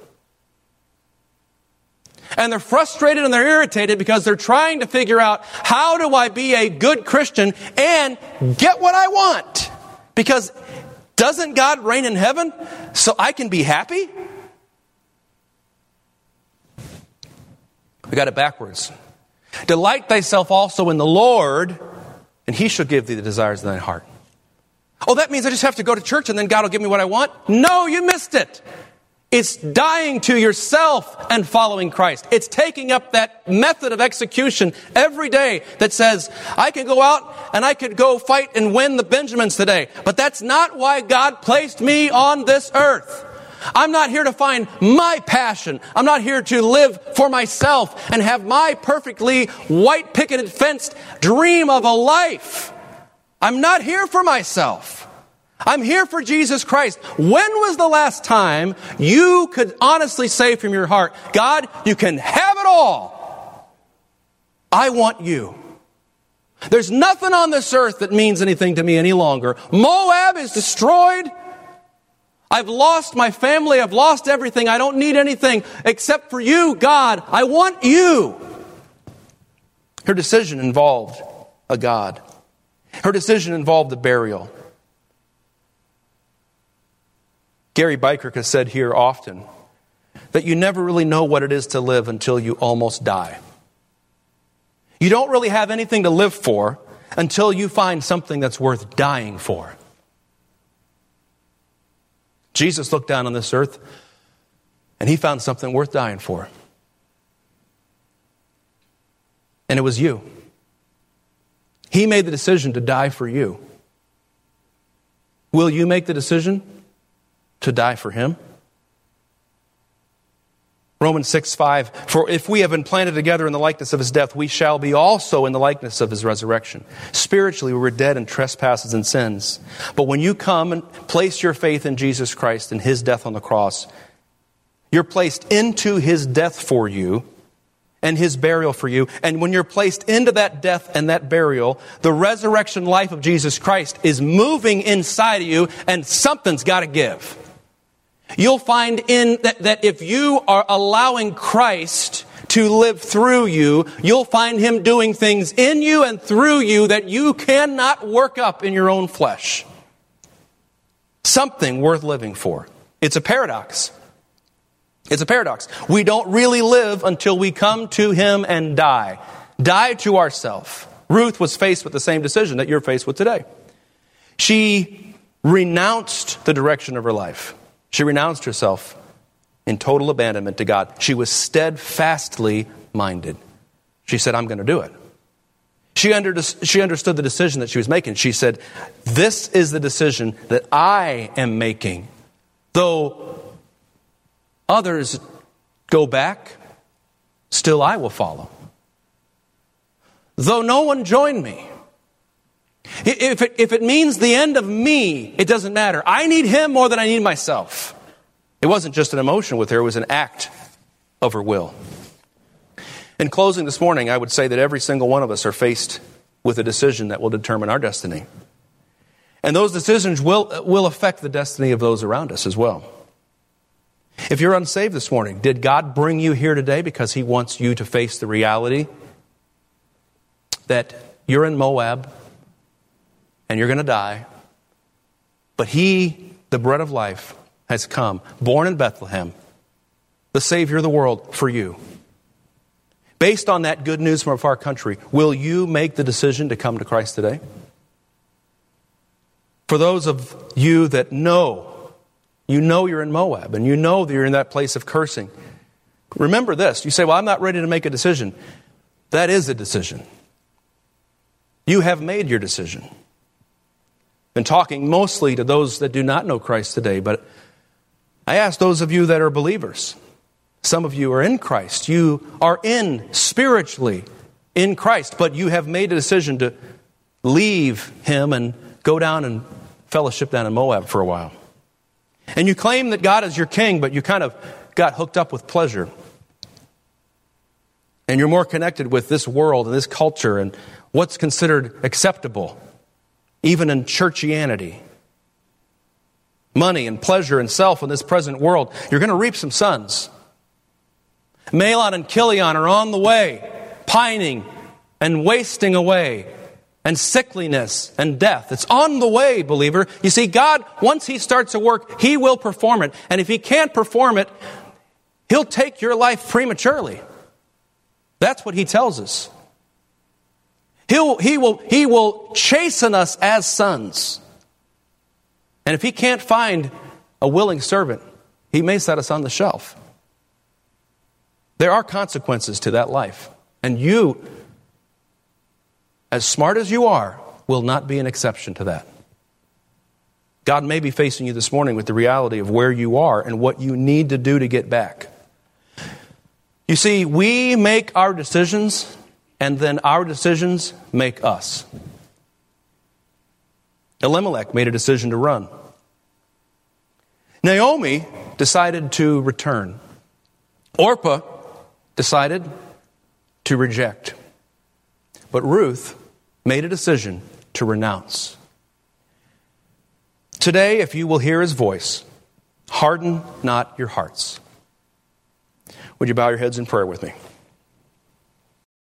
And they're frustrated and they're irritated because they're trying to figure out, how do I be a good Christian and get what I want? Because doesn't God reign in heaven so I can be happy? We got it backwards. Delight thyself also in the Lord, and He shall give thee the desires of thine heart. Oh, that means I just have to go to church and then God will give me what I want? No, you missed it. It's dying to yourself and following Christ. It's taking up that method of execution every day that says, I can go out and I could go fight and win the Benjamins today. But that's not why God placed me on this earth. I'm not here to find my passion. I'm not here to live for myself and have my perfectly white picketed fenced dream of a life. I'm not here for myself. I'm here for Jesus Christ. When was the last time you could honestly say from your heart, God, you can have it all. I want you. There's nothing on this earth that means anything to me any longer. Moab is destroyed. I've lost my family. I've lost everything. I don't need anything except for you, God. I want you. Her decision involved a God. Her decision involved the burial. Gary Bykirk has said here often that you never really know what it is to live until you almost die. You don't really have anything to live for until you find something that's worth dying for. Jesus looked down on this earth and He found something worth dying for. And it was you. He made the decision to die for you. Will you make the decision to die for Him? Romans 6:5, for if we have been planted together in the likeness of His death, we shall be also in the likeness of His resurrection. Spiritually, we were dead in trespasses and sins. But when you come and place your faith in Jesus Christ and His death on the cross, you're placed into His death for you and His burial for you. And when you're placed into that death and that burial, the resurrection life of Jesus Christ is moving inside of you, and something's got to give. You'll find in that if you are allowing Christ to live through you, you'll find Him doing things in you and through you that you cannot work up in your own flesh. Something worth living for. It's a paradox. It's a paradox. We don't really live until we come to Him and die. Die to ourselves. Ruth was faced with the same decision that you're faced with today. She renounced the direction of her life. She renounced herself in total abandonment to God. She was steadfastly minded. She said, I'm going to do it. She understood the decision that she was making. She said, this is the decision that I am making. Though others go back, still I will follow. Though no one join me. If it means the end of me, it doesn't matter. I need Him more than I need myself. It wasn't just an emotion with her, it was an act of her will. In closing this morning, I would say that every single one of us are faced with a decision that will determine our destiny. And those decisions will affect the destiny of those around us as well. If you're unsaved this morning, did God bring you here today because He wants you to face the reality that you're in Moab and you're going to die, but He, the bread of life, has come, born in Bethlehem, the Savior of the world, for you. Based on that good news from a far country, will you make the decision to come to Christ today? For those of you that know You know you're in Moab, and you know that you're in that place of cursing. Remember this. You say, well, I'm not ready to make a decision. That is a decision. You have made your decision. Been talking mostly to those that do not know Christ today, but I ask those of you that are believers. Some of you are in Christ. You are spiritually in Christ, but you have made a decision to leave Him and go down and fellowship down in Moab for a while. And you claim that God is your king, but you kind of got hooked up with pleasure. And you're more connected with this world and this culture and what's considered acceptable, even in churchianity. Money and pleasure and self in this present world. You're going to reap some sons. Mahlon and Chilion are on the way, pining and wasting away, and sickliness and death. It's on the way, believer. You see, God, once He starts a work, He will perform it. And if He can't perform it, He'll take your life prematurely. That's what He tells us. He will chasten us as sons. And if He can't find a willing servant, He may set us on the shelf. There are consequences to that life. And you, as smart as you are, will not be an exception to that. God may be facing you this morning with the reality of where you are and what you need to do to get back. You see, we make our decisions, and then our decisions make us. Elimelech made a decision to run. Naomi decided to return. Orpah decided to reject. But Ruth made a decision to renounce. Today, if you will hear His voice, harden not your hearts. Would you bow your heads in prayer with me?